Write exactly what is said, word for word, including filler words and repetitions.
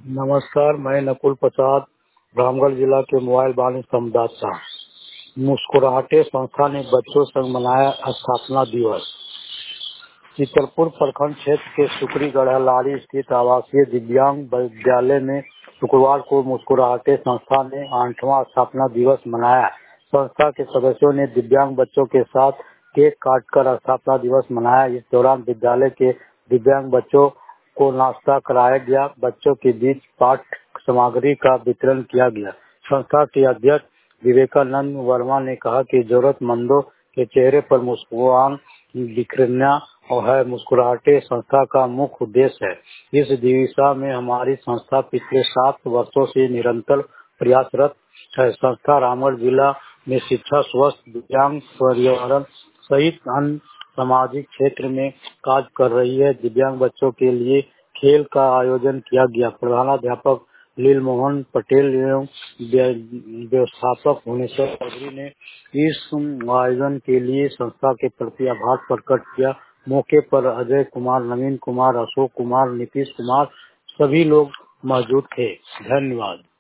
नमस्कार, मैं नकुल प्रसाद रामगढ़ जिला के मोबाइल वाणिज्य संवाददाता। मुस्कुराहटे संस्था ने बच्चों संग मनाया स्थापना दिवस। चितरपुर प्रखंड क्षेत्र के सुकरी गढ़लाड़ी स्थित आवासीय दिव्यांग विद्यालय में शुक्रवार को मुस्कुराहटे संस्था ने आठवां स्थापना दिवस मनाया। संस्था के सदस्यों ने दिव्यांग बच्चों के साथ केक काटकर स्थापना दिवस मनाया। इस दौरान विद्यालय के दिव्यांग बच्चों को नाश्ता कराया गया। बच्चों के बीच पाठ सामग्री का वितरण किया गया। संस्था के अध्यक्ष विवेकानंद वर्मा ने कहा कि जरूरतमंदों के चेहरे पर मुस्कुराहट बिखरना और है मुस्कुराहटे संस्था का मुख्य उद्देश्य है। इस दिशा में हमारी संस्था पिछले सात वर्षों से निरंतर प्रयासरत है। संस्था रामगढ़ जिला में शिक्षा, स्वास्थ्य, दिव्यांग पर्यावरण सहित अन्य सामाजिक क्षेत्र में कार्य कर रही है। दिव्यांग बच्चों के लिए खेल का आयोजन किया गया। प्रधानाध्यापक लील मोहन पटेल एवं व्यवस्थापक भुवनेश्वर चौधरी ने इस आयोजन के लिए संस्था के प्रति आभार प्रकट किया। मौके पर अजय कुमार, नवीन कुमार, अशोक कुमार, नीतीश कुमार सभी लोग मौजूद थे। धन्यवाद।